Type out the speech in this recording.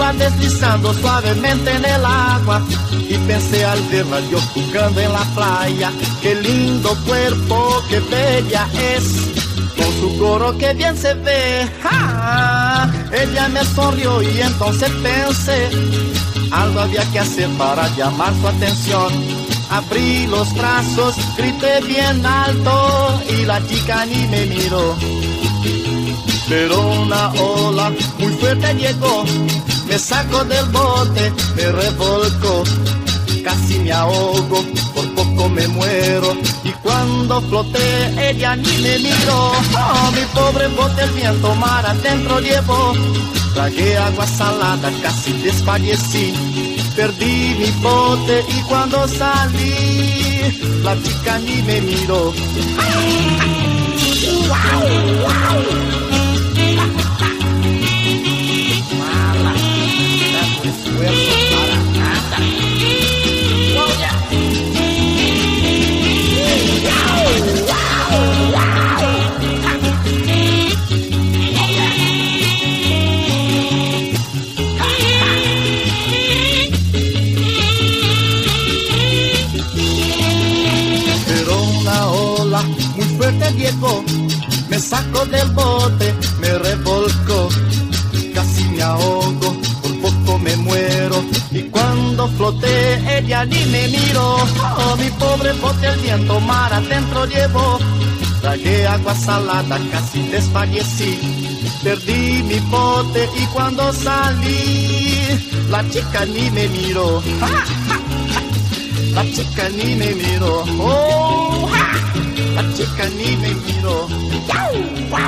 iba deslizando suavemente en el agua y pensé al verla yo jugando en la playa, qué lindo cuerpo, qué bella es, con su gorro que bien se ve. ¡Ja! Ella me sonrió y entonces pensé, algo había que hacer para llamar su atención. Abrí los brazos, grité bien alto y la chica ni me miró. Pero una ola muy fuerte llegó, me sacó del bote, me revolcó, casi me ahogo, por poco me muero. Y cuando floté, ella ni me miró. Oh, mi pobre bote el viento mar adentro llevó. Tragué agua salada, casi desfallecí. Perdí mi bote y cuando salí, la chica ni me miró. Mala, tanto esfuerzo para nada. Muy fuerte llegó, me sacó del bote, me revolcó, casi me ahogo, por poco me muero. Y cuando floté, ella ni me miró. Oh, mi pobre bote el viento mar adentro llevó. Tragué agua salada, casi desfallecí. Perdí mi bote y cuando salí, la chica ni me miró. La chica ni me miró. Oh, la chica ni me miró.